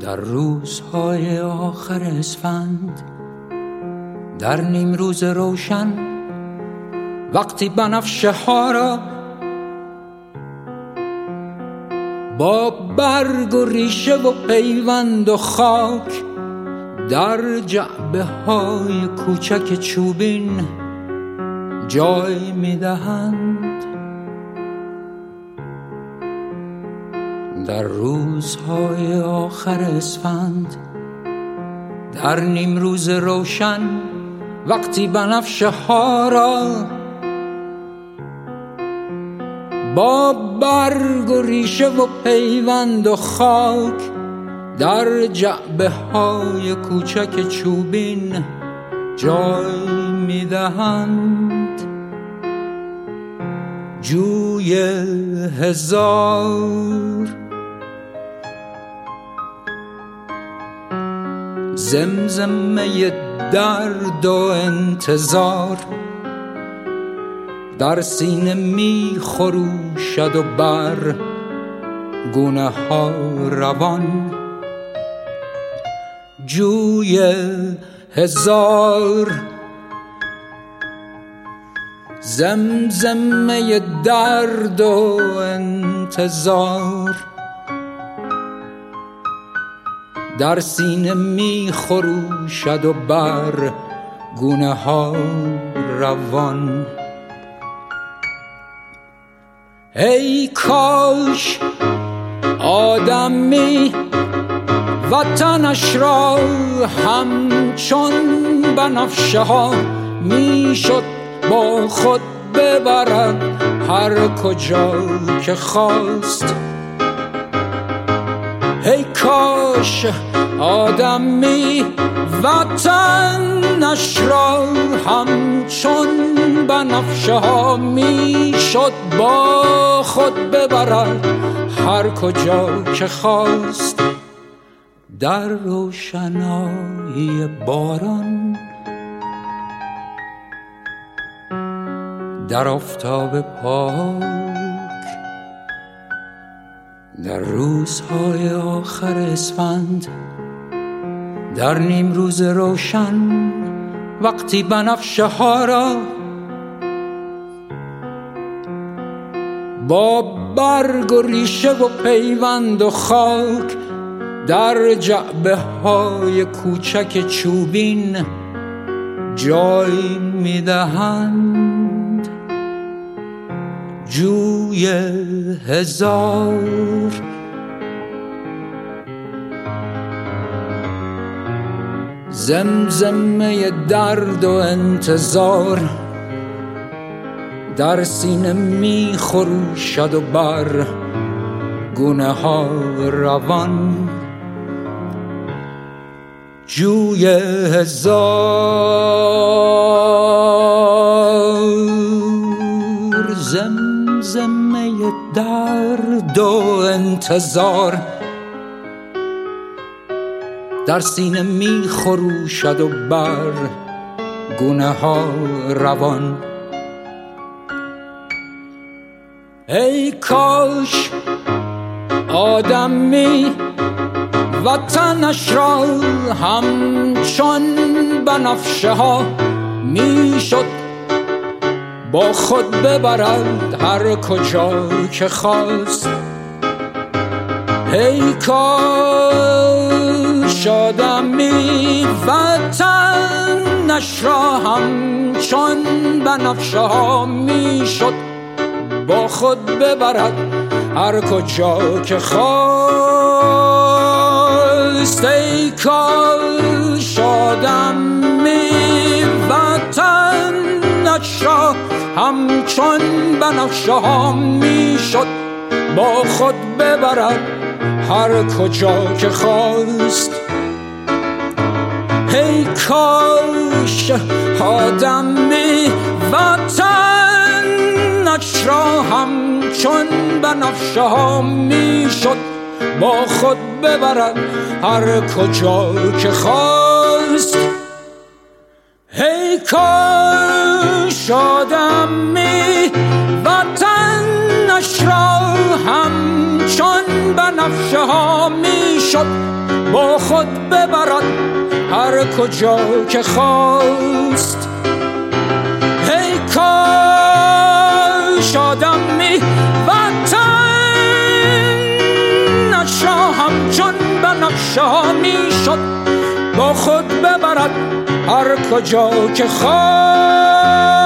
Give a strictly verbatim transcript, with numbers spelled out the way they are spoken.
در روزهای آخر اسفند، در نیم روز روشن، وقتی بنفشه ها را با برگ و ریشه و پیوند و خاک در جعبه های کوچک چوبین جای میدهند. در روزهای آخر اسفند، در نیم روز روشن، وقتی بنفشه ها را با برگ و ریشه و پیوند و خاک در جعبه های کوچک چوبین جای میدهند. جوی هزار زمزمه درد و انتظار در سینه می خروشد و بر گونه ها روان. جوی هزار زمزمه درد و انتظار در سینه می خروشد و بر گونه ها روان. ای کاش آدمی وطنش را همچون بنفشه ها میشد با خود ببرد هر کجا که خواست. ای کاش آدمی وطنش را همچون بنفشه ها میشد با خود ببرد هر کجا که خواست. در روشنایی باران، در آفتاب پاک، در روزهای آخر اسفند، در نیم روز روشن، وقتی بنفشه ها را با برگ و ریشه و پیوند و خاک در جعبه های کوچک چوبین جای میدهند. جوی هزار زمزمه درد و انتظار در سینه می خروشد و بر گونه ها روان. جوی هزار زمزمه درد و انتظار در سینه می خروشد و بر گونه ها روان. ای کاش آدمی وطنش را همچون بنفشه ها میشد با خود ببرد هر کجا که خواست. ای کاش آدمی وطنش را همچون بنفشه ها میشد با خود ببرد هر کجا که خواست. ای کاش آدمی وطنش را همچون بنفشه ها میشد با خود ببرد هر کجا که خواست. ای کاش آدمی وطنش را همچون بنفشه ها میشد با خود ببرد هر کجا که خواست. ای کاش آدمی وطنش را همچون بنفشه ها میشد با خود ببرد هر کجا که خواست. ای کاش آدمی وطنش را همچون بنفشه ها می شد با خود ببرد هر کجا که خواست.